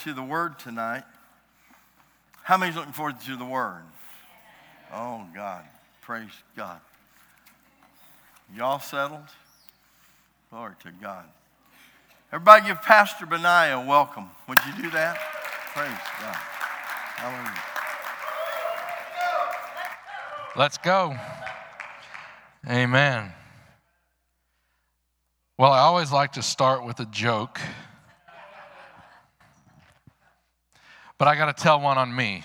to the Word tonight? How many's looking forward to the Word? Oh, God. Praise God. Y'all settled? Glory to God. Everybody give Pastor Benaiah a welcome. Would you do that? Praise God. Hallelujah. Let's go. Amen. Well, I always like to start with a joke, but I got to tell one on me.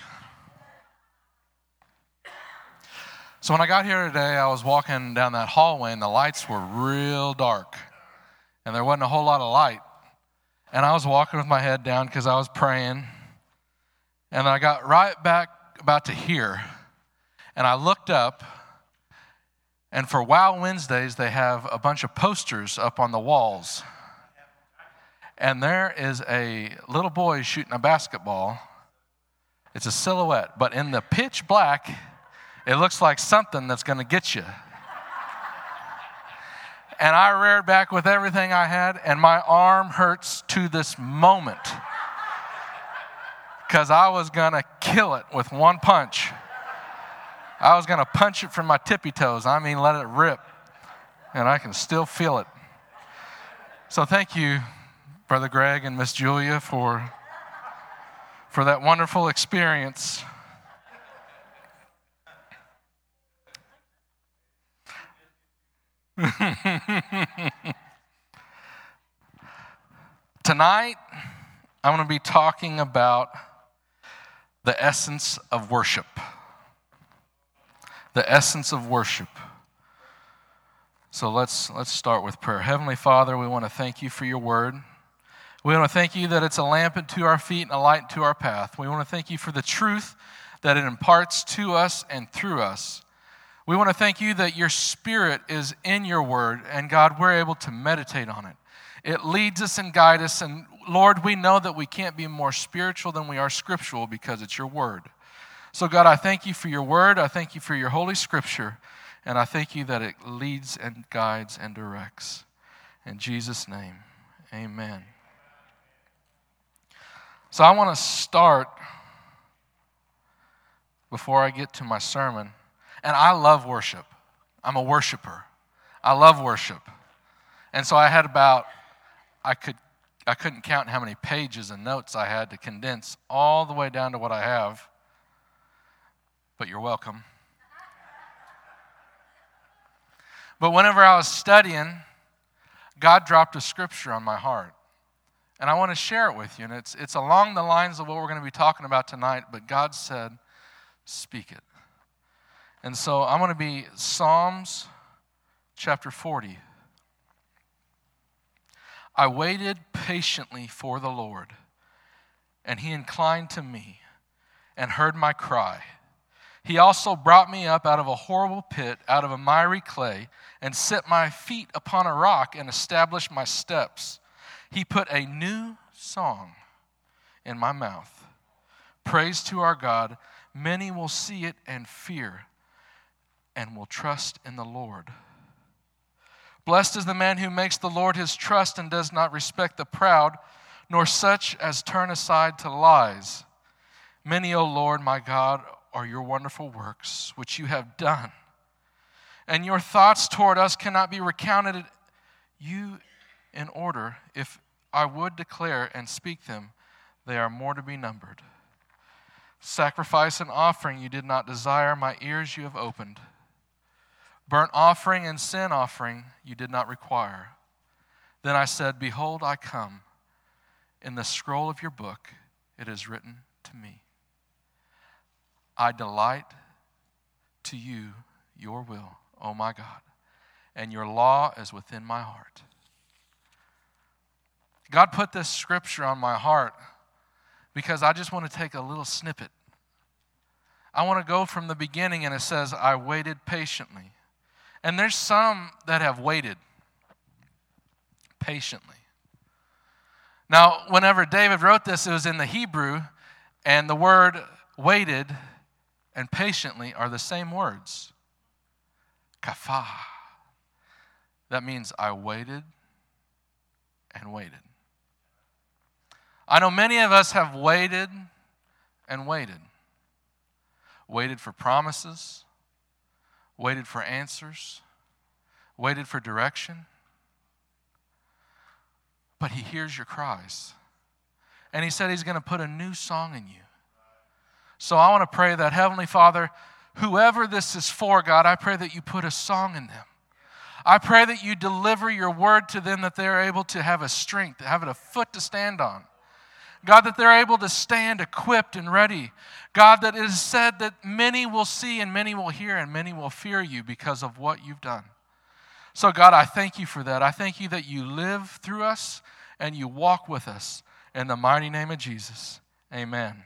So when I got here today, I was walking down that hallway and the lights were real dark and there wasn't a whole lot of light. And I was walking with my head down because I was praying, and I got right back about to here, and I looked up, and for Wow Wednesdays, they have a bunch of posters up on the walls. And there is a little boy shooting a basketball. It's a silhouette, but in the pitch black, it looks like something that's going to get you. And I reared back with everything I had, and my arm hurts to this moment because I was going to kill it with one punch. I was going to punch it from my tippy toes. I mean, let it rip. And I can still feel it. So thank you, Brother Greg and Miss Julia, for that wonderful experience. Tonight, I'm going to be talking about the essence of worship. The essence of worship. So let's start with prayer. Heavenly Father, we want to thank you for your word. We want to thank you that it's a lamp unto our feet and a light unto our path. We want to thank you for the truth that it imparts to us and through us. We want to thank you that your Spirit is in your word, and God, we're able to meditate on it. It leads us and guides us, and Lord, we know that we can't be more spiritual than we are scriptural because it's your word. So God, I thank you for your word. I thank you for your holy scripture. And I thank you that it leads and guides and directs. In Jesus' name, amen. So I want to start before I get to my sermon. And I love worship. I'm a worshiper. I love worship. And so I had I couldn't count how many pages and notes I had to condense all the way down to what I have. But you're welcome. But whenever I was studying, God dropped a scripture on my heart. And I want to share it with you. And it's along the lines of what we're going to be talking about tonight, but God said, speak it. And so I'm going to be Psalms chapter 40. I waited patiently for the Lord, and he inclined to me and heard my cry. He also brought me up out of a horrible pit, out of a miry clay, and set my feet upon a rock and established my steps. He put a new song in my mouth. Praise to our God. Many will see it and fear and will trust in the Lord. Blessed is the man who makes the Lord his trust and does not respect the proud, nor such as turn aside to lies. Many, O Lord, my God, are your wonderful works, which you have done. And your thoughts toward us cannot be recounted. You in order, if I would declare and speak them, they are more to be numbered. Sacrifice and offering you did not desire, my ears you have opened. Burnt offering and sin offering you did not require. Then I said, behold, I come. In the scroll of your book it is written to me. I delight to you your will, O my God, and your law is within my heart. God put this scripture on my heart because I just want to take a little snippet. I want to go from the beginning, and it says, I waited patiently. And there's some that have waited patiently. Now, whenever David wrote this, it was in the Hebrew, and the word waited and patiently are the same words. Kafah. That means I waited and waited. I know many of us have waited and waited. Waited for promises, waited for answers, waited for direction. But he hears your cries. And he said he's going to put a new song in you. So I want to pray that, Heavenly Father, whoever this is for, God, I pray that you put a song in them. I pray that you deliver your word to them, that they're able to have a strength, have a foot to stand on. God, that they're able to stand equipped and ready. God, that it is said that many will see and many will hear and many will fear you because of what you've done. So God, I thank you for that. I thank you that you live through us and you walk with us. In the mighty name of Jesus, amen.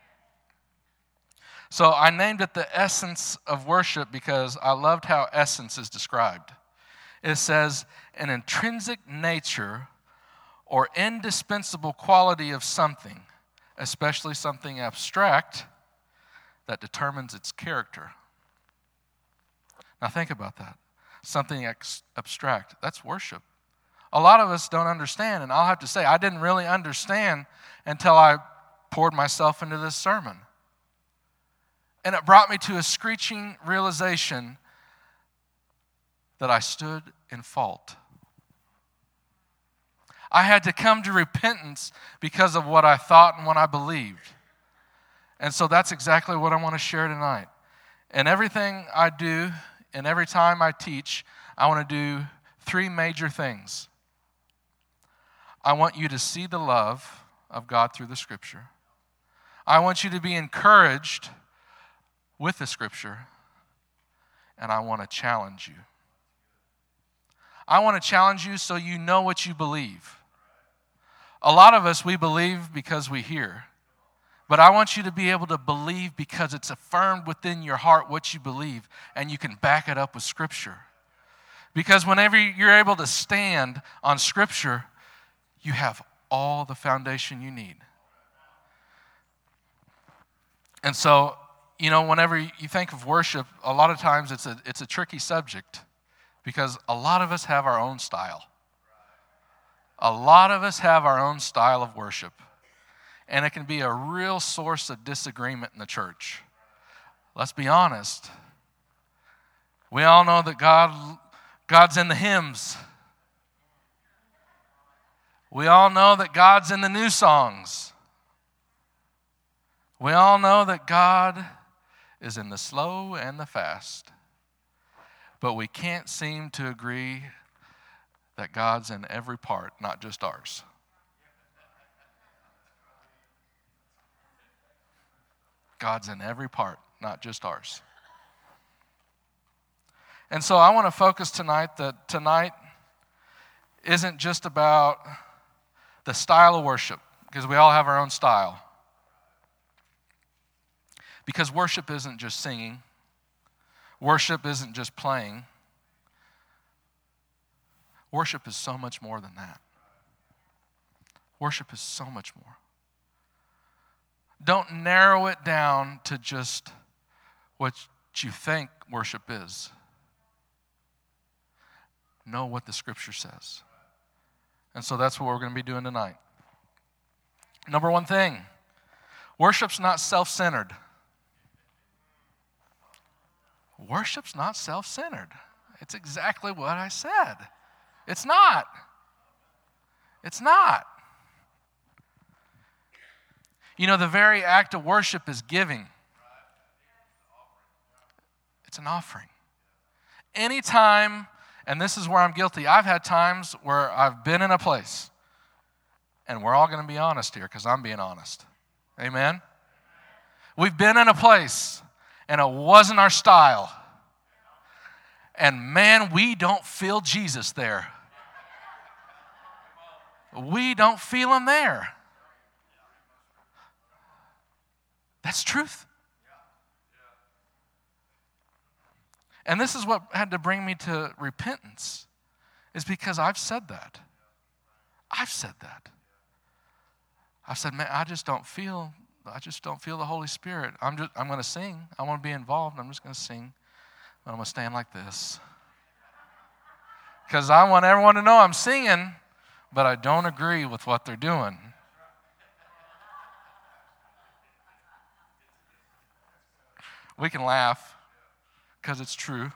So I named it the essence of worship because I loved how essence is described. It says, an intrinsic nature or indispensable quality of something, especially something abstract, that determines its character. Now think about that. Something abstract, that's worship. A lot of us don't understand, and I'll have to say, I didn't really understand until I poured myself into this sermon. And it brought me to a screeching realization that I stood in fault. I had to come to repentance because of what I thought and what I believed. And so that's exactly what I want to share tonight. And everything I do, and every time I teach, I want to do 3 major things. I want you to see the love of God through the Scripture. I want you to be encouraged with the Scripture. And I want to challenge you. I want to challenge you so you know what you believe. A lot of us, we believe because we hear. But I want you to be able to believe because it's affirmed within your heart what you believe, and you can back it up with Scripture. Because whenever you're able to stand on Scripture, you have all the foundation you need. And so, whenever you think of worship, a lot of times it's a tricky subject because a lot of us have our own style. A lot of us have our own style of worship. And it can be a real source of disagreement in the church. Let's be honest. We all know that God's in the hymns. We all know that God's in the new songs. We all know that God is in the slow and the fast. But we can't seem to agree that God's in every part, not just ours. God's in every part, not just ours. And so I want to focus tonight that tonight isn't just about the style of worship, because we all have our own style. Because worship isn't just singing. Worship isn't just playing. Worship is so much more than that. Worship is so much more. Don't narrow it down to just what you think worship is. Know what the Scripture says. And so that's what we're going to be doing tonight. Number one thing, worship's not self-centered. Worship's not self-centered. It's exactly what I said. It's not. It's not. The very act of worship is giving. It's an offering. Anytime, and this is where I'm guilty, I've had times where I've been in a place, and we're all going to be honest here because I'm being honest. Amen? We've been in a place, and it wasn't our style. And man, we don't feel Jesus there. We don't feel him there. That's truth. And this is what had to bring me to repentance, is because I've said that. I've said that. I've said, man, I just don't feel the Holy Spirit. I'm going to sing. I want to be involved. I'm just going to sing. But I'm going to stand like this. Because I want everyone to know I'm singing, but I don't agree with what they're doing. We can laugh because it's true.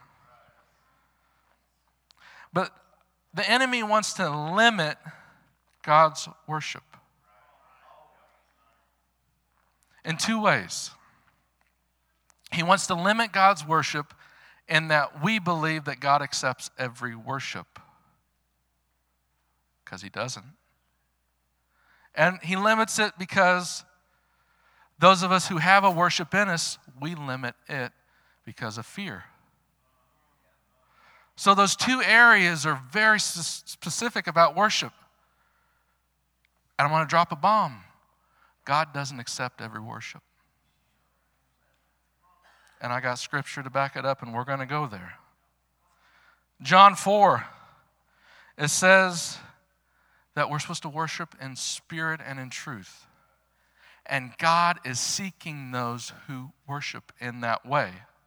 But the enemy wants to limit God's worship in two ways. He wants to limit God's worship in that we believe that God accepts every worship, because he doesn't. And he limits it because those of us who have a worship in us, we limit it because of fear. So those two areas are very specific about worship. And I want to drop a bomb. God doesn't accept every worship. And I got scripture to back it up, and we're going to go there. John 4, it says that we're supposed to worship in spirit and in truth. And God is seeking those who worship in that way.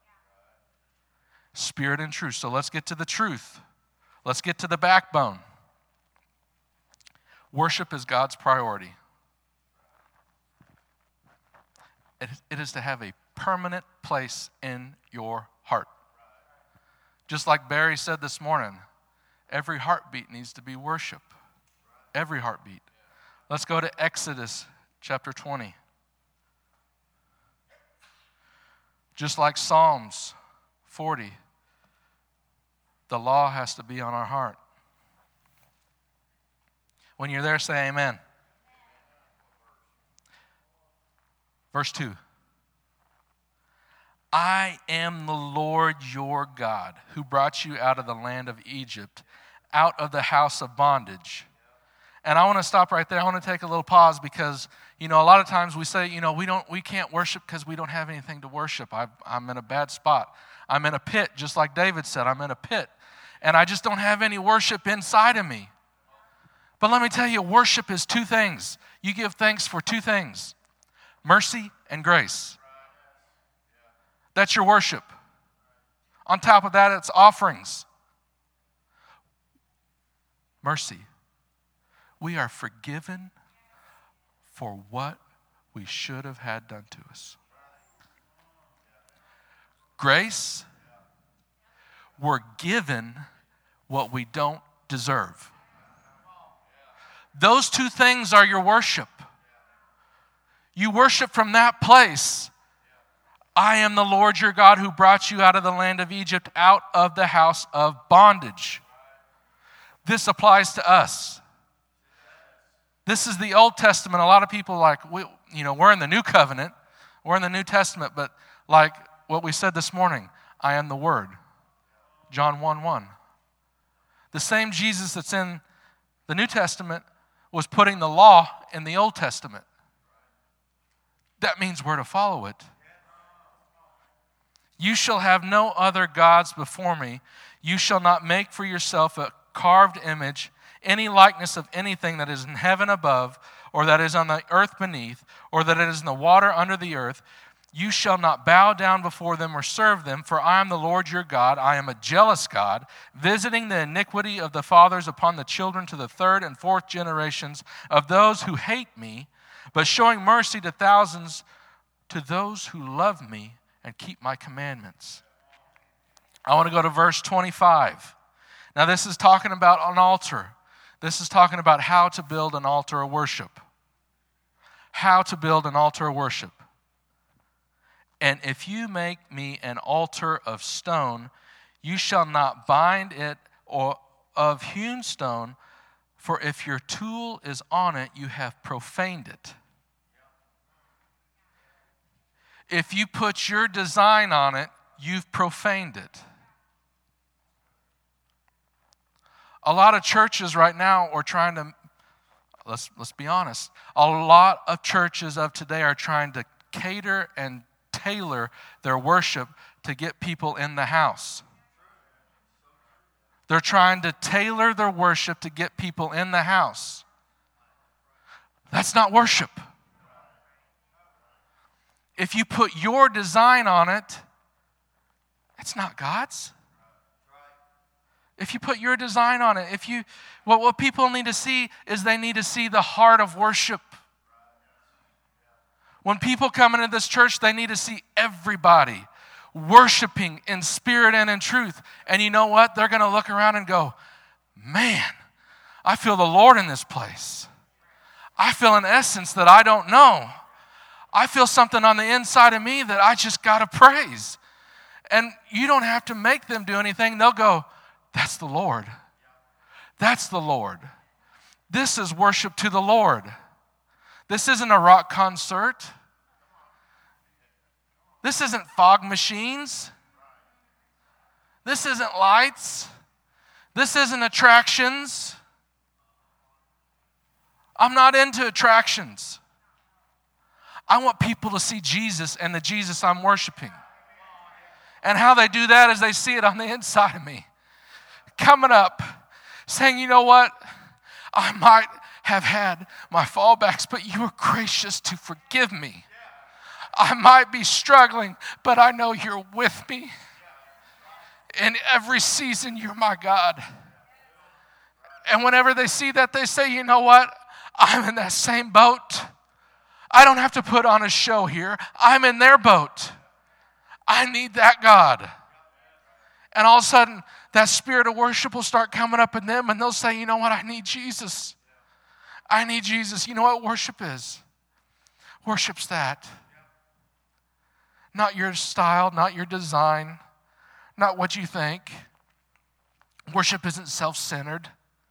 Spirit and truth. So let's get to the truth. Let's get to the backbone. Worship is God's priority. It is to have a permanent place in your heart. Just like Barry said this morning, every heartbeat needs to be worship. Every heartbeat. Let's go to Exodus chapter 20. Just like Psalms 40, the law has to be on our heart. When you're there, say amen. Verse 2. I am the Lord your God, who brought you out of the land of Egypt, out of the house of bondage. And I want to stop right there. I want to take a little pause because, a lot of times we say, we can't worship because we don't have anything to worship. I'm in a bad spot. I'm in a pit, just like David said. I'm in a pit. And I just don't have any worship inside of me. But let me tell you, worship is two things. You give thanks for two things: mercy and grace. That's your worship. On top of that, it's offerings. Mercy. We are forgiven for what we should have had done to us. Grace. We're given what we don't deserve. Those two things are your worship. You worship from that place. I am the Lord your God who brought you out of the land of Egypt, out of the house of bondage. This applies to us. This is the Old Testament. A lot of people we're in the New Covenant. We're in the New Testament, but like what we said this morning, I am the Word. John 1:1. The same Jesus that's in the New Testament was putting the law in the Old Testament. That means we're to follow it. You shall have no other gods before me. You shall not make for yourself a carved image, any likeness of anything that is in heaven above, or that is on the earth beneath, or that is in the water under the earth. You shall not bow down before them or serve them, for I am the Lord your God. I am a jealous God, visiting the iniquity of the fathers upon the children to the third and fourth generations of those who hate me, but showing mercy to thousands to those who love me and keep my commandments. I want to go to verse 25. Now this is talking about an altar. This is talking about how to build an altar of worship. How to build an altar of worship. And if you make me an altar of stone, you shall not bind it or of hewn stone, for if your tool is on it, you have profaned it. If you put your design on it, you've profaned it. A lot of churches right now are trying to, let's be honest, a lot of churches of today are trying to cater and tailor their worship to get people in the house. They're trying to tailor their worship to get people in the house. That's not worship. If you put your design on it, it's not God's. If you put your design on it, what people need to see is they need to see the heart of worship. When people come into this church, they need to see everybody. worshiping in spirit and in truth. And you know what? They're going to look around and go, man, I feel the Lord in this place. I feel an essence that I don't know. I feel something on the inside of me that I just got to praise. And you don't have to make them do anything. They'll go, that's the Lord. That's the Lord. This is worship to the Lord. This isn't a rock concert. This isn't fog machines. This isn't lights. This isn't attractions. I'm not into attractions. I want people to see Jesus and the Jesus I'm worshiping. And how they do that is they see it on the inside of me. Coming up, saying, you know what? I might have had my fallbacks, but you were gracious to forgive me. I might be struggling, but I know you're with me. In every season, you're my God. And whenever they see that, they say, you know what? I'm in that same boat. I don't have to put on a show here. I'm in their boat. I need that God. And all of a sudden, that spirit of worship will start coming up in them, and they'll say, you know what? I need Jesus. I need Jesus. You know what worship is? Worship's that. Not your style, not your design, not what you think. Worship isn't self-centered.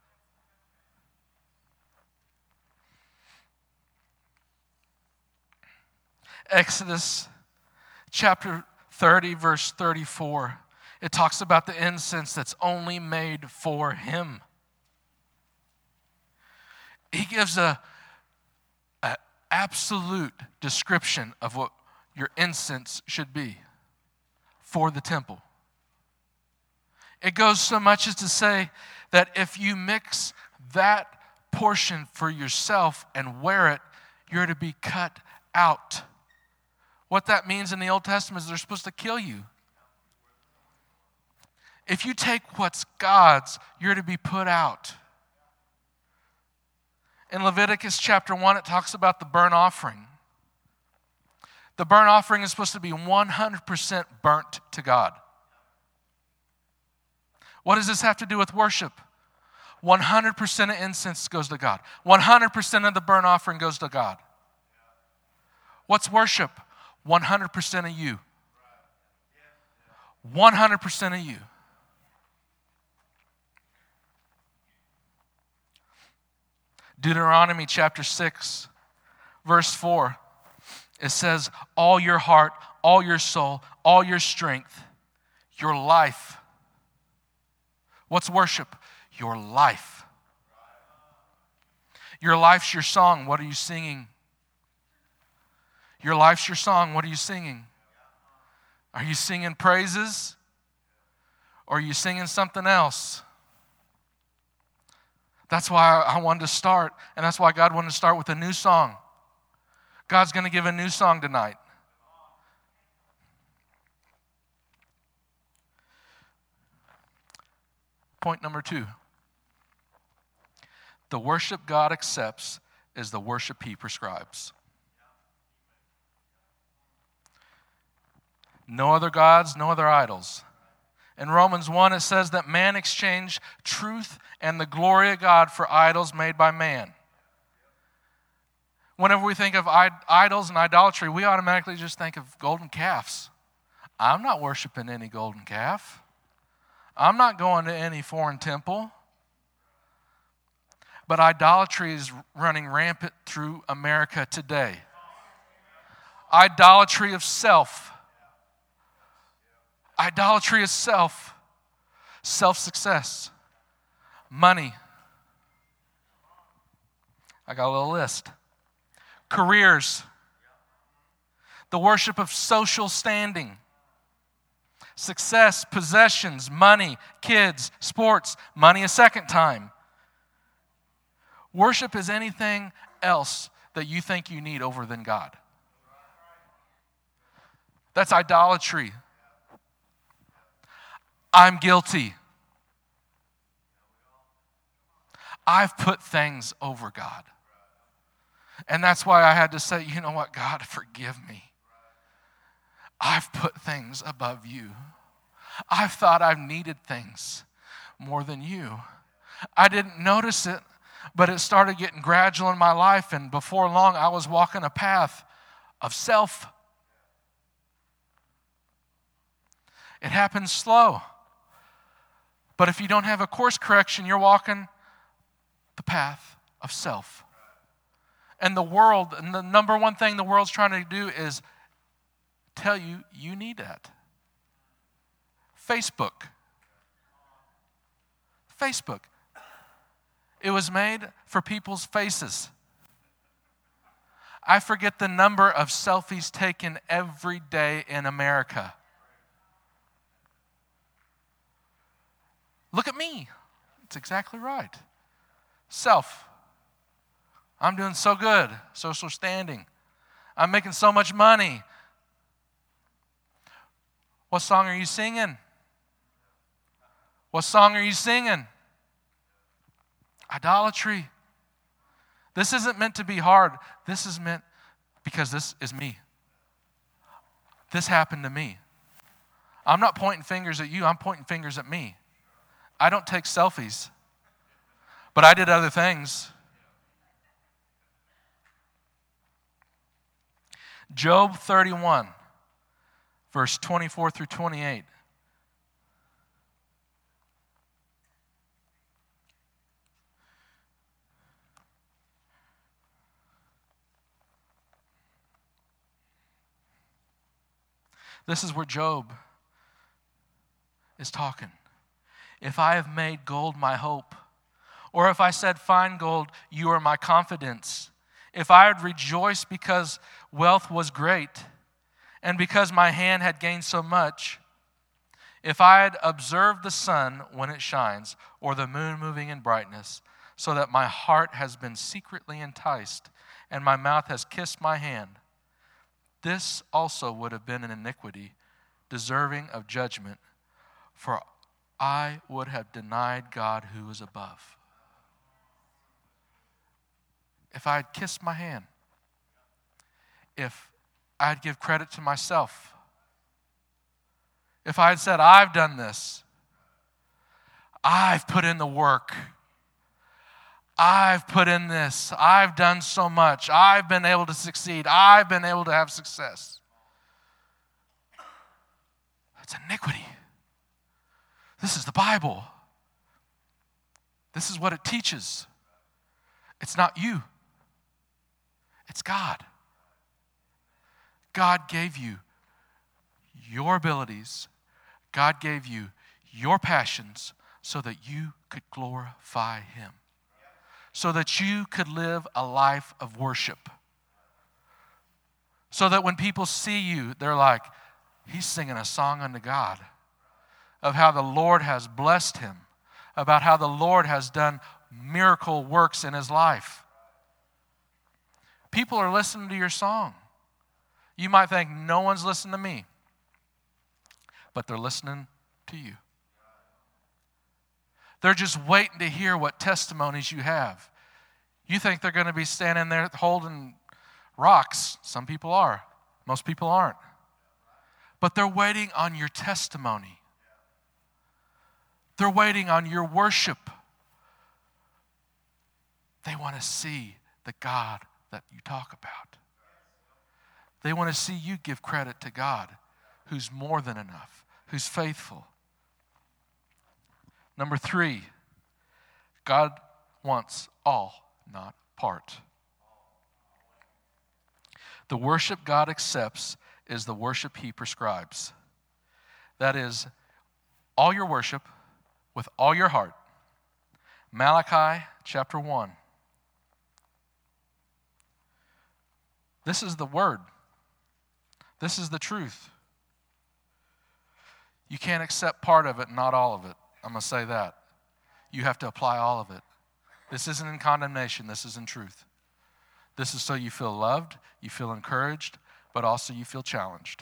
Exodus chapter 30, verse 34. It talks about the incense that's only made for him. He gives a absolute description of what your incense should be for the temple. It goes so much as to say that if you mix that portion for yourself and wear it, you're to be cut out. What that means in the Old Testament is they're supposed to kill you. If you take what's God's, you're to be put out. In Leviticus chapter 1, it talks about the burnt offering. The burnt offering is supposed to be 100% burnt to God. What does this have to do with worship? 100% of incense goes to God. 100% of the burnt offering goes to God. What's worship? 100% of you. 100% of you. Deuteronomy chapter 6, verse 4. It says, all your heart, all your soul, all your strength, your life. What's worship? Your life. Your life's your song. What are you singing? Your life's your song. What are you singing? Are you singing praises? Or are you singing something else? That's why I wanted to start, and that's why God wanted to start with a new song. God's going to give a new song tonight. Point number 2. The worship God accepts is the worship He prescribes. No other gods, no other idols. In Romans 1, it says that man exchanged truth and the glory of God for idols made by man. Whenever we think of idols and idolatry, we automatically just think of golden calves. I'm not worshiping any golden calf. I'm not going to any foreign temple. But idolatry is running rampant through America today. Idolatry of self. Idolatry of self. Self-success. Money. I got a little list. Careers. The worship of social standing. Success, possessions, money, kids, sports, money a second time. Worship is anything else that you think you need over than God. That's idolatry. I'm guilty. I've put things over God. And that's why I had to say, you know what, God, forgive me. I've put things above you. I've thought I've needed things more than you. I didn't notice it, but it started getting gradual in my life, and before long, I was walking a path of self. It happens slow. But if you don't have a course correction, you're walking the path of self. And the world, and the number one thing the world's trying to do is tell you, you need that. Facebook. It was made for people's faces. I forget the number of selfies taken every day in America. Look at me. It's exactly right. Self. I'm doing so good. Social standing. I'm making so much money. What song are you singing? What song are you singing? Idolatry. This isn't meant to be hard. This is meant because this is me. This happened to me. I'm not pointing fingers at you. I'm pointing fingers at me. I don't take selfies, but I did other things. Job 31, verse 24 through 28. This is where Job is talking. If I have made gold my hope, or if I said fine gold, you are my confidence. If I had rejoiced because wealth was great, and because my hand had gained so much, if I had observed the sun when it shines, or the moon moving in brightness, so that my heart has been secretly enticed, and my mouth has kissed my hand, this also would have been an iniquity, deserving of judgment, for I would have denied God who is above. If I had kissed my hand, if I'd give credit to myself, if I had said, I've done this, I've put in the work, I've put in this, I've done so much, I've been able to succeed, I've been able to have success. That's iniquity. This is the Bible. This is what it teaches. It's not you. It's God. God gave you your abilities. God gave you your passions so that you could glorify Him. So that you could live a life of worship. So that when people see you, they're like, he's singing a song unto God. Of how the Lord has blessed him. About how the Lord has done miracle works in his life. People are listening to your song. You might think, no one's listening to me. But they're listening to you. They're just waiting to hear what testimonies you have. You think they're going to be standing there holding rocks. Some people are. Most people aren't. But they're waiting on your testimony. They're waiting on your worship. They want to see the God that you talk about. They want to see you give credit to God, who's more than enough, who's faithful. Number 3, God wants all, not part. The worship God accepts is the worship He prescribes. That is, all your worship with all your heart. Malachi chapter 1. This is the word. This is the truth. You can't accept part of it and not all of it. I'm going to say that. You have to apply all of it. This isn't in condemnation. This is in truth. This is so you feel loved, you feel encouraged, but also you feel challenged.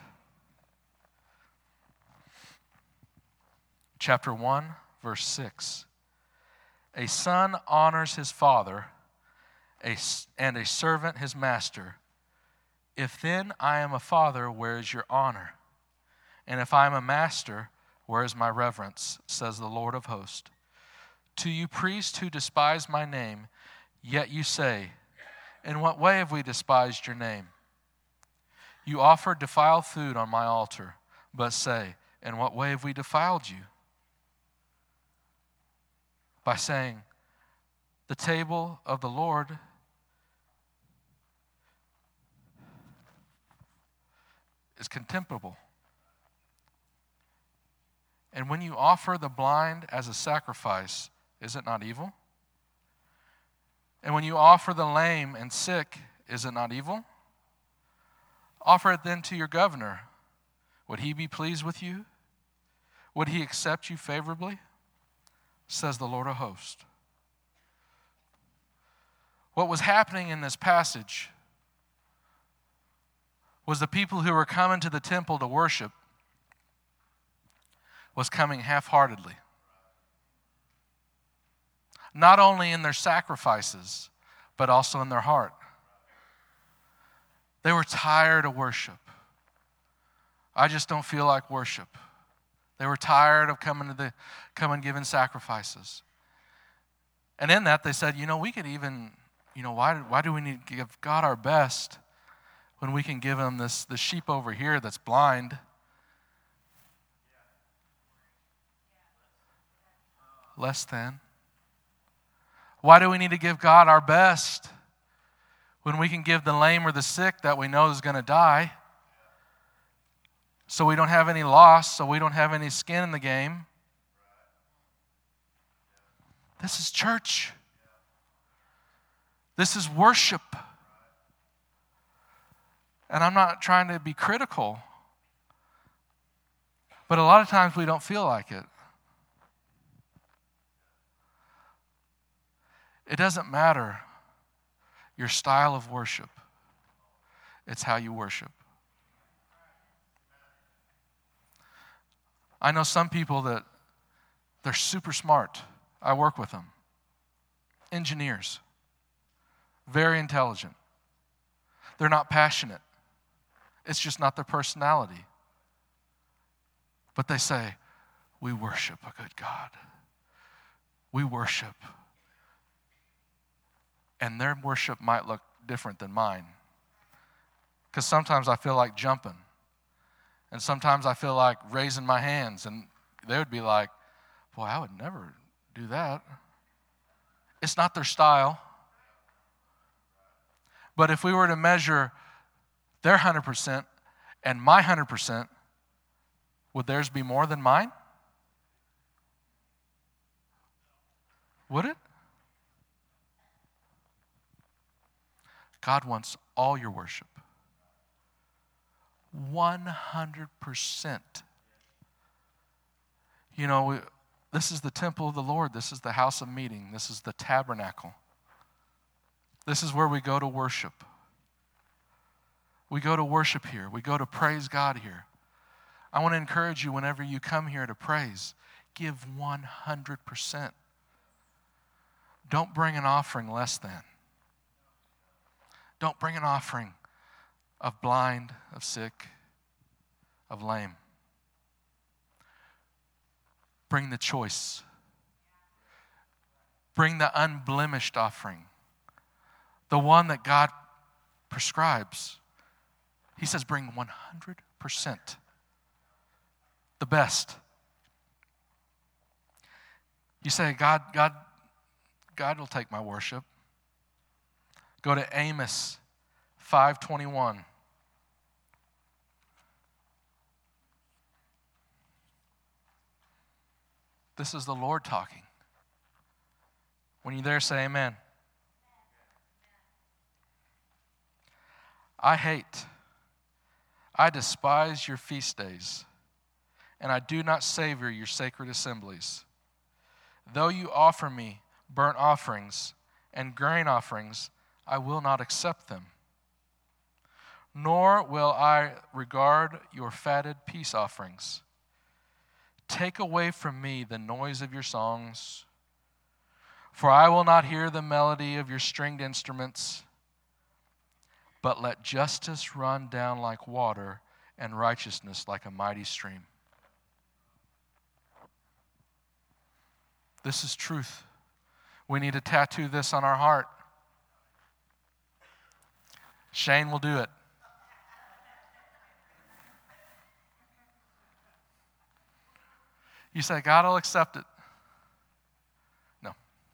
Chapter 1, verse 6. A son honors his father, and a servant his master. If then I am a father, where is your honor? And if I am a master, where is my reverence, says the Lord of hosts? To you priests who despise my name, yet you say, in what way have we despised your name? You offer defiled food on my altar, but say, in what way have we defiled you? By saying, the table of the Lord is contemptible. And when you offer the blind as a sacrifice, is it not evil? And when you offer the lame and sick, is it not evil? Offer it then to your governor. Would he be pleased with you? Would he accept you favorably? Says the Lord of hosts. What was happening in this passage was the people who were coming to the temple to worship was coming half-heartedly. Not only in their sacrifices, but also in their heart. They were tired of worship. I just don't feel like worship. They were tired of coming giving sacrifices. And in that they said, we could even, why do we need to give God our best when we can give him the sheep over here that's blind? Less than. Why do we need to give God our best when we can give the lame or the sick that we know is going to die? So we don't have any loss, so we don't have any skin in the game. This is church. This is worship. And I'm not trying to be critical, but a lot of times we don't feel like it. It doesn't matter your style of worship. It's how you worship. I know some people that they're super smart. I work with them. Engineers. Very intelligent. They're not passionate. It's just not their personality. But they say, we worship a good God. We worship. And their worship might look different than mine. Because sometimes I feel like jumping. And sometimes I feel like raising my hands. And they would be like, boy, I would never do that. It's not their style. But if we were to measure their 100% and my 100%, would theirs be more than mine? Would it? God wants all your worship. 100%. This is the temple of the Lord. This is the house of meeting. This is the tabernacle. This is where we go to worship. We go to worship here. We go to praise God here. I want to encourage you whenever you come here to praise, give 100%. Don't bring an offering less than. Don't bring an offering of blind, of sick, of lame. Bring the choice. Bring the unblemished offering. The one that God prescribes. He says bring 100%. The best. You say, God will take my worship. Go to Amos 5:21. This is the Lord talking. When you're there, say amen. I despise your feast days, and I do not savor your sacred assemblies. Though you offer me burnt offerings and grain offerings, I will not accept them. Nor will I regard your fatted peace offerings. Take away from me the noise of your songs, for I will not hear the melody of your stringed instruments. But let justice run down like water, and righteousness like a mighty stream. This is truth. We need to tattoo this on our heart. Shane will do it. You say, God will accept it. No.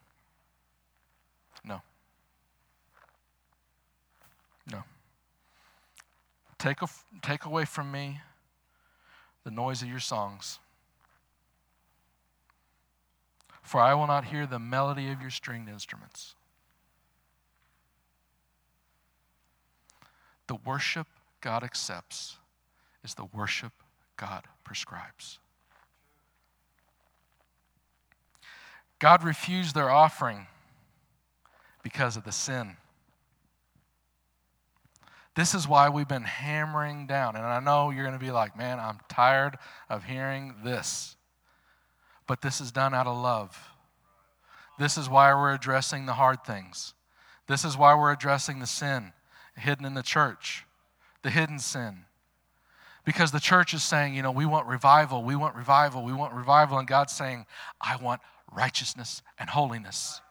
No. No. Take away from me the noise of your songs. For I will not hear the melody of your stringed instruments. The worship God accepts is the worship God prescribes. God refused their offering because of the sin. This is why we've been hammering down. And I know you're going to be like, man, I'm tired of hearing this. But this is done out of love. This is why we're addressing the hard things. This is why we're addressing the sin hidden in the church, the hidden sin. Because the church is saying, we want revival, we want revival, we want revival. And God's saying, I want righteousness and holiness.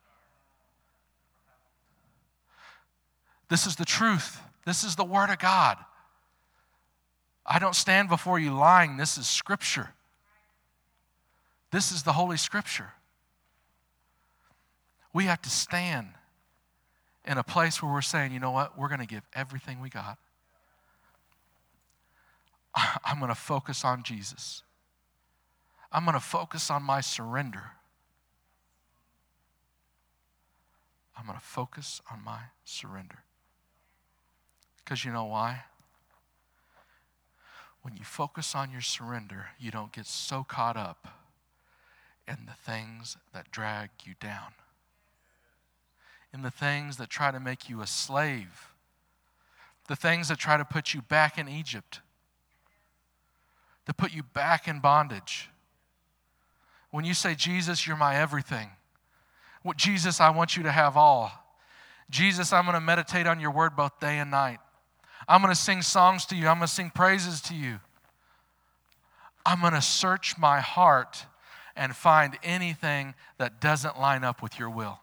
This is the truth. This is the Word of God. I don't stand before you lying. This is Scripture. This is the Holy Scripture. We have to stand in a place where we're saying, you know what? We're going to give everything we got. I'm going to focus on Jesus. I'm going to focus on my surrender. I'm going to focus on my surrender. Because you know why? When you focus on your surrender, you don't get so caught up in the things that drag you down, in the things that try to make you a slave, the things that try to put you back in Egypt, to put you back in bondage. When you say, Jesus, you're my everything. Jesus, I want you to have all. Jesus, I'm going to meditate on your word both day and night. I'm going to sing songs to you. I'm going to sing praises to you. I'm going to search my heart and find anything that doesn't line up with your will.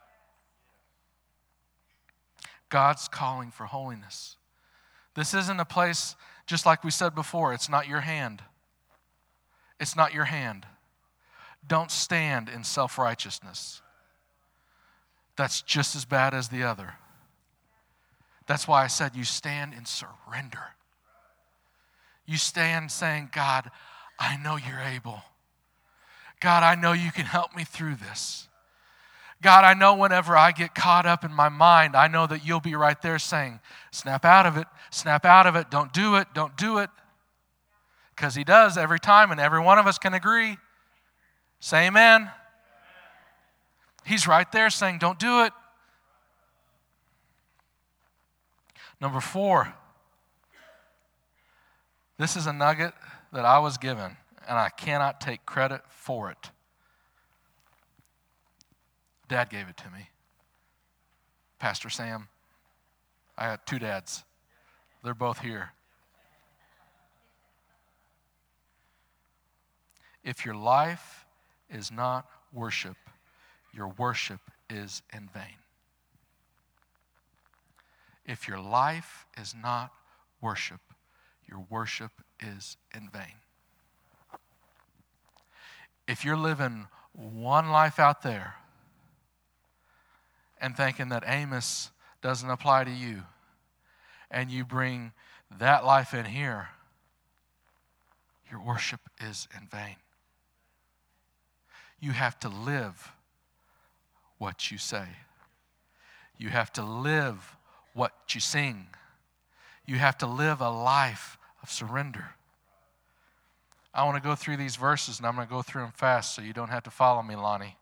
God's calling for holiness. This isn't a place, just like we said before, it's not your hand. It's not your hand. Don't stand in self-righteousness. That's just as bad as the other. That's why I said you stand in surrender. You stand saying, God, I know you're able. God, I know you can help me through this. God, I know whenever I get caught up in my mind, I know that you'll be right there saying, snap out of it, don't do it, don't do it. Because he does every time, and every one of us can agree. Say amen. He's right there saying, don't do it. Number 4, this is a nugget that I was given, and I cannot take credit for it. Dad gave it to me. Pastor Sam. I had 2 dads. They're both here. If your life is not worship, your worship is in vain. If your life is not worship, your worship is in vain. If you're living one life out there and thinking that Amos doesn't apply to you, and you bring that life in here, your worship is in vain. You have to live what you say. You have to live what you sing. You have to live a life of surrender. I want to go through these verses, and I'm going to go through them fast so you don't have to follow me, Lonnie.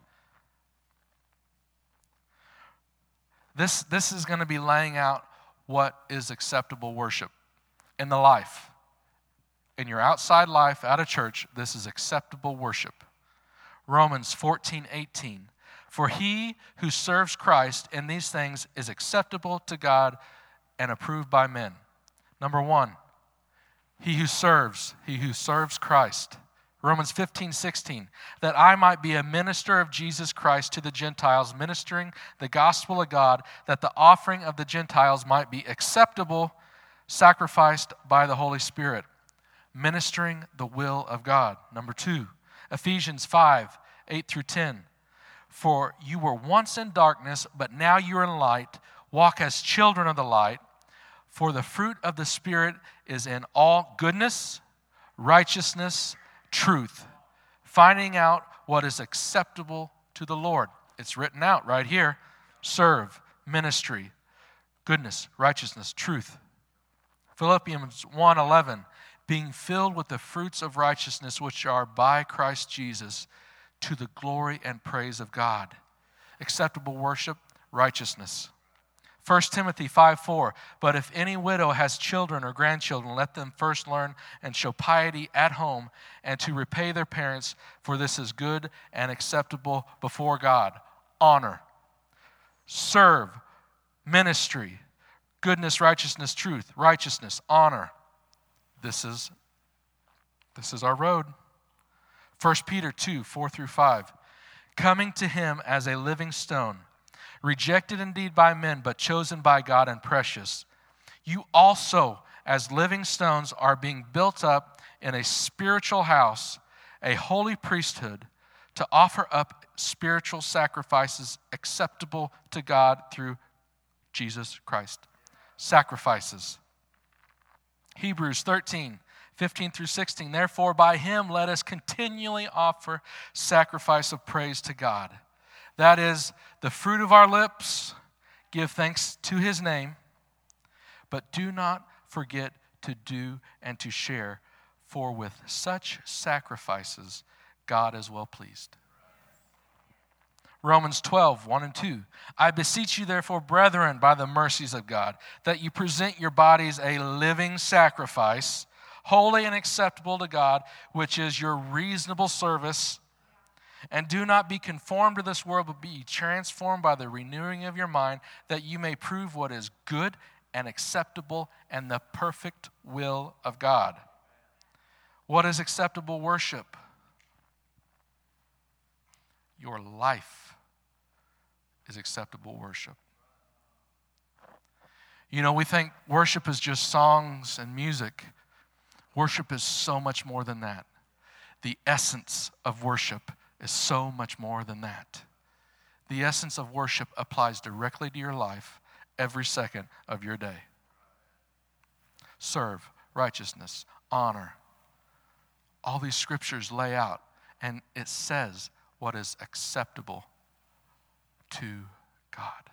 This is going to be laying out what is acceptable worship in the life. In your outside life, out of church, this is acceptable worship. Romans 14:18. For he who serves Christ in these things is acceptable to God and approved by men. Number 1, He who serves Christ. Romans 15:16, that I might be a minister of Jesus Christ to the Gentiles, ministering the gospel of God, that the offering of the Gentiles might be acceptable, sacrificed by the Holy Spirit. Ministering the will of God. Number 2, Ephesians 5:8-10. For you were once in darkness, but now you are in light. Walk as children of the light. For the fruit of the Spirit is in all goodness, righteousness, truth, finding out what is acceptable to the Lord. It's written out right here. Serve, ministry, goodness, righteousness, truth. Philippians 1:11, being filled with the fruits of righteousness which are by Christ Jesus, to the glory and praise of God. Acceptable worship, righteousness. 1 Timothy 5:4, but if any widow has children or grandchildren, let them first learn and show piety at home and to repay their parents, for this is good and acceptable before God. Honor, serve, ministry, goodness, righteousness, truth, righteousness, honor. This is our road. 1 Peter 2:4-5, coming to him as a living stone, rejected indeed by men, but chosen by God and precious. You also, as living stones, are being built up in a spiritual house, a holy priesthood, to offer up spiritual sacrifices acceptable to God through Jesus Christ. Sacrifices. Hebrews 13:15-16, therefore by him let us continually offer sacrifice of praise to God. That is the fruit of our lips. Give thanks to his name, but do not forget to do and to share, for with such sacrifices God is well pleased. Romans 12:1-2, I beseech you therefore, brethren, by the mercies of God, that you present your bodies a living sacrifice, holy and acceptable to God, which is your reasonable service. And do not be conformed to this world, but be transformed by the renewing of your mind, that you may prove what is good and acceptable and the perfect will of God. What is acceptable worship? Your life is acceptable worship. You know, we think worship is just songs and music. Worship is so much more than that. The essence of worship is so much more than that. The essence of worship applies directly to your life every second of your day. Serve, righteousness, honor. All these scriptures lay out, and it says what is acceptable to God.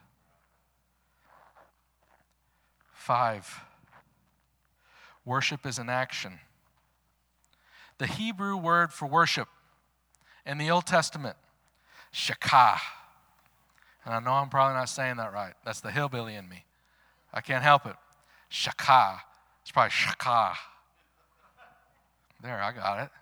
5, worship is an action. The Hebrew word for worship in the Old Testament, shakah. And I know I'm probably not saying that right. That's the hillbilly in me. I can't help it. Shakah. It's probably shakah. There, I got it.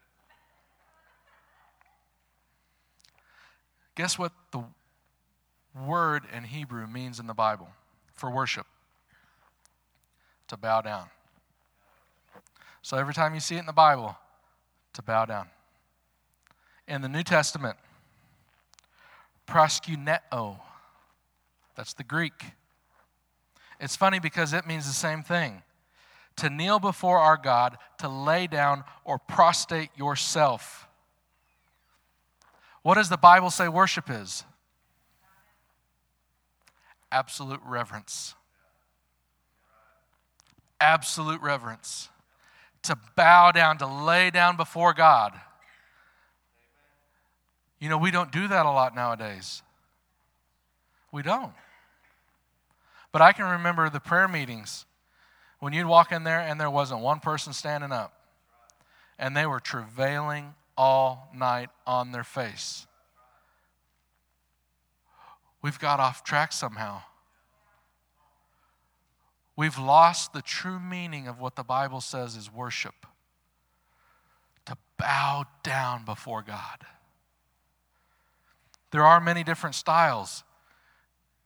Guess what the word in Hebrew means in the Bible for worship? To bow down. So every time you see it in the Bible, to bow down. In the New Testament, proskuneo. That's the Greek. It's funny because it means the same thing. To kneel before our God, to lay down or prostrate yourself. What does the Bible say worship is? Absolute reverence. Absolute reverence. To bow down, to lay down before God. You know, we don't do that a lot nowadays. We don't. But I can remember the prayer meetings when you'd walk in there and there wasn't one person standing up. And they were travailing all night on their face. We've got off track somehow. We've lost the true meaning of what the Bible says is worship. To bow down before God. There are many different styles.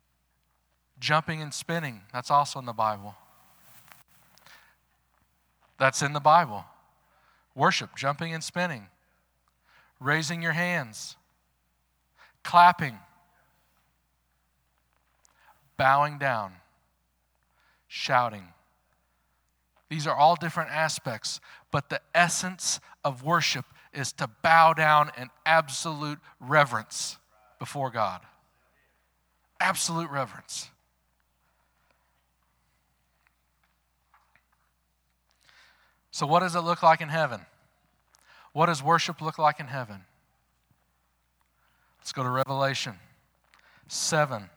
Jumping and spinning, that's also in the Bible. That's in the Bible. Worship, jumping and spinning, raising your hands, clapping, bowing down, shouting. These are all different aspects, but the essence of worship is to bow down in absolute reverence before God. Absolute reverence. So what does it look like in heaven? What does worship look like in heaven? Let's go to Revelation 7,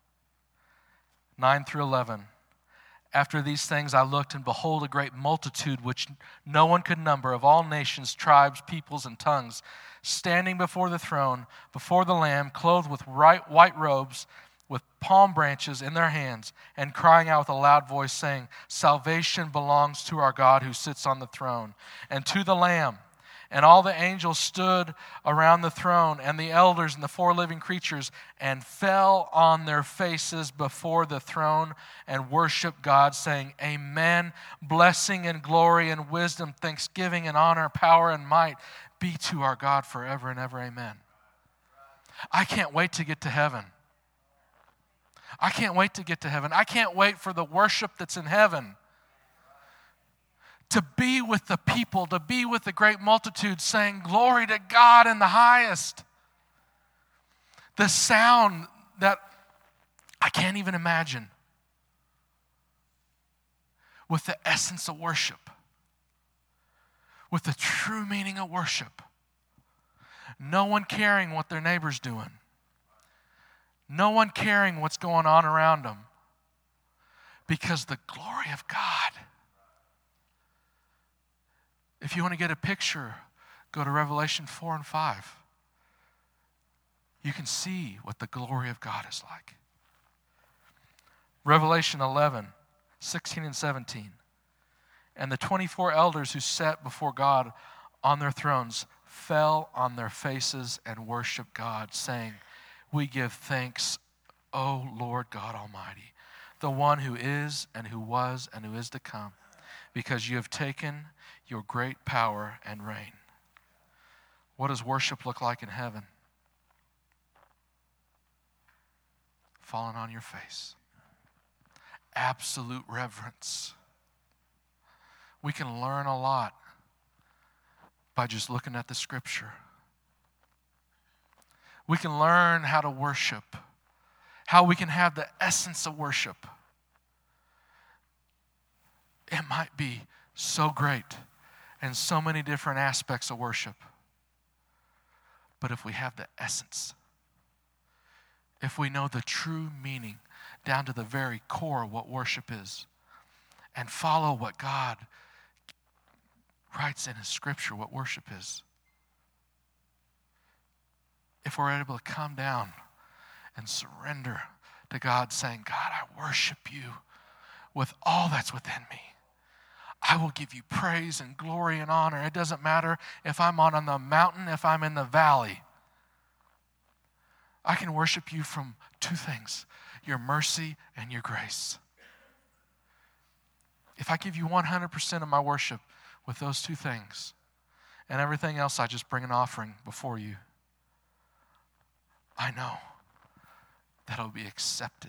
9 through 11. After these things I looked, and behold, a great multitude which no one could number, of all nations, tribes, peoples, and tongues, standing before the throne, before the Lamb, clothed with white robes, with palm branches in their hands, and crying out with a loud voice, saying, Salvation belongs to our God who sits on the throne, and to the Lamb. And all the angels stood around the throne, and the elders and the four living creatures, and fell on their faces before the throne and worshiped God, saying, Amen. Blessing and glory and wisdom, thanksgiving and honor, power and might be to our God forever and ever. Amen. I can't wait to get to heaven. I can't wait to get to heaven. I can't wait for the worship that's in heaven. To be with the people, to be with the great multitude saying, Glory to God in the highest. The sound that I can't even imagine. With the essence of worship. With the true meaning of worship. No one caring what their neighbor's doing. No one caring what's going on around them. Because the glory of God. If you want to get a picture, go to Revelation 4 and 5. You can see what the glory of God is like. Revelation 11, 16 and 17. And the 24 elders who sat before God on their thrones fell on their faces and worshiped God, saying, We give thanks, O Lord God Almighty, the one who is and who was and who is to come, because you have taken your great power and reign. What does worship look like in heaven? Falling on your face. Absolute reverence. We can learn a lot by just looking at the scripture. We can learn how to worship, how we can have the essence of worship. It might be so great and so many different aspects of worship. But if we have the essence, if we know the true meaning down to the very core of what worship is, and follow what God writes in His scripture, what worship is, if we're able to come down and surrender to God, saying, God, I worship you with all that's within me. I will give you praise and glory and honor. It doesn't matter if I'm on the mountain, if I'm in the valley. I can worship you from two things, your mercy and your grace. If I give you 100% of my worship with those two things, and everything else I just bring an offering before you, I know that it'll be accepted.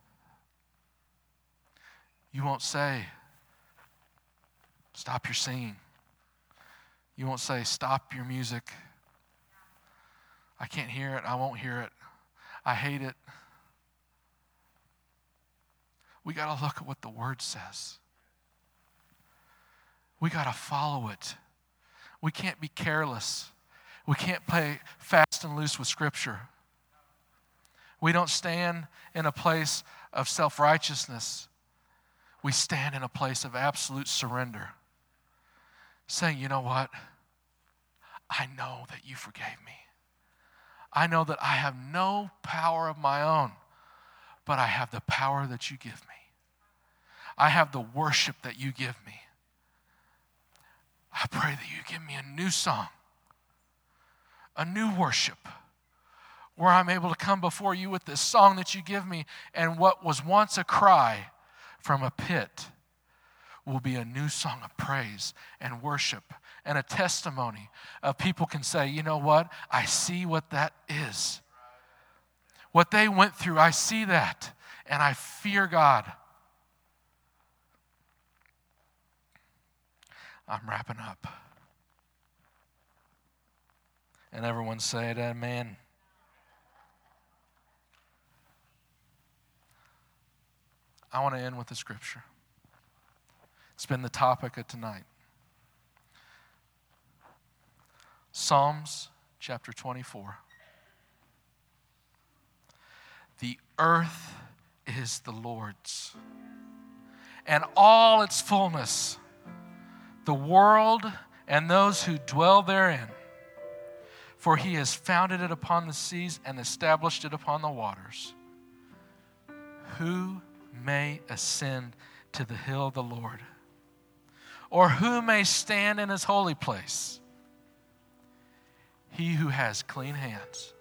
You won't say, stop your singing. You won't say, stop your music. I can't hear it. I won't hear it. I hate it. We got to look at what the Word says. We got to follow it. We can't be careless. We can't play fast and loose with Scripture. We don't stand in a place of self-righteousness. We stand in a place of absolute surrender. Saying, you know what? I know that you forgave me. I know that I have no power of my own, but I have the power that you give me. I have the worship that you give me. I pray that you give me a new song, a new worship, where I'm able to come before you with this song that you give me, and what was once a cry from a pit will be a new song of praise and worship and a testimony of people can say, you know what? I see what that is. What they went through, I see that, and I fear God. I'm wrapping up. And everyone say it, amen. I want to end with the scripture. It's been the topic of tonight. Psalms chapter 24. The earth is the Lord's, and all its fullness, the world and those who dwell therein. For he has founded it upon the seas and established it upon the waters. Who may ascend to the hill of the Lord? Or who may stand in his holy place? He who has clean hands,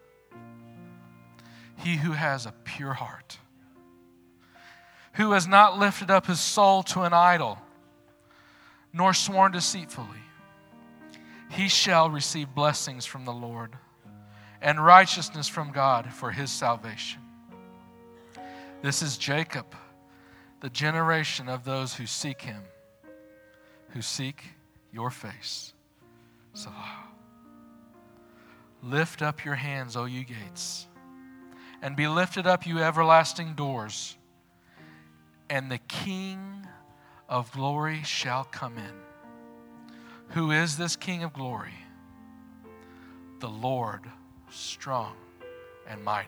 he who has a pure heart, who has not lifted up his soul to an idol, nor sworn deceitfully, he shall receive blessings from the Lord and righteousness from God for his salvation. This is Jacob, the generation of those who seek him, who seek your face. Selah. Lift up your hands, O you gates, and be lifted up, you everlasting doors, and the King of glory shall come in. Who is this King of glory? The Lord, strong and mighty.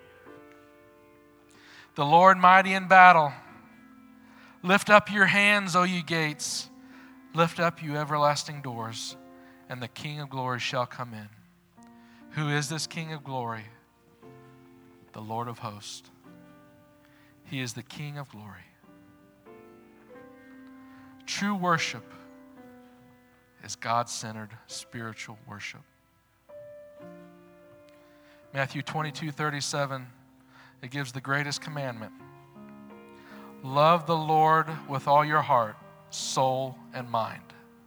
The Lord mighty in battle. Lift up your hands, O you gates. Lift up, you everlasting doors, and the King of glory shall come in. Who is this King of glory? The Lord of hosts. He is the King of glory. True worship is God-centered spiritual worship. Matthew 22:37, it gives the greatest commandment. Love the Lord with all your heart, soul, and mind.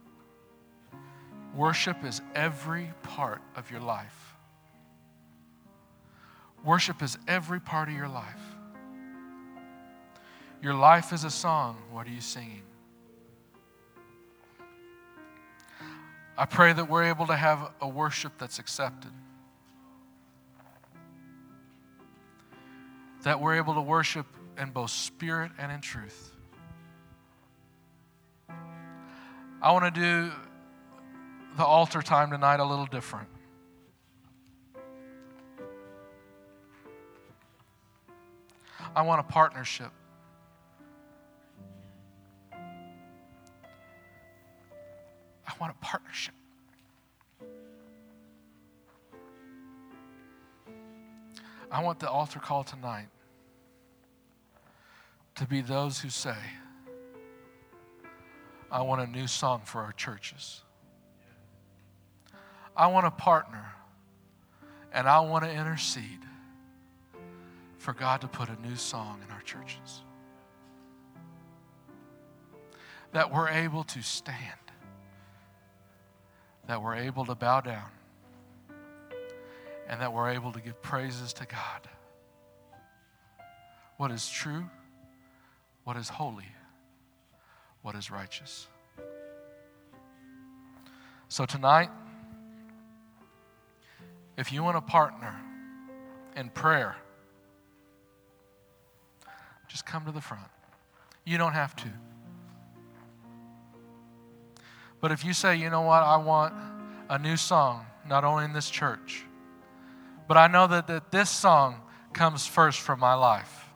Worship is every part of your life. Worship is every part of your life. Your life is a song. What are you singing? I pray that we're able to have a worship that's accepted. That we're able to worship in both spirit and in truth. I want to do the altar time tonight a little different. I want a partnership. I want a partnership. I want the altar call tonight to be those who say, I want a new song for our churches. I want to partner and I want to intercede for God to put a new song in our churches. That we're able to stand. That we're able to bow down. And that we're able to give praises to God. What is true, what is holy, what is righteous. So tonight, if you want to partner in prayer, just come to the front. You don't have to. But if you say, you know what, I want a new song, not only in this church, but I know that this song comes first from my life.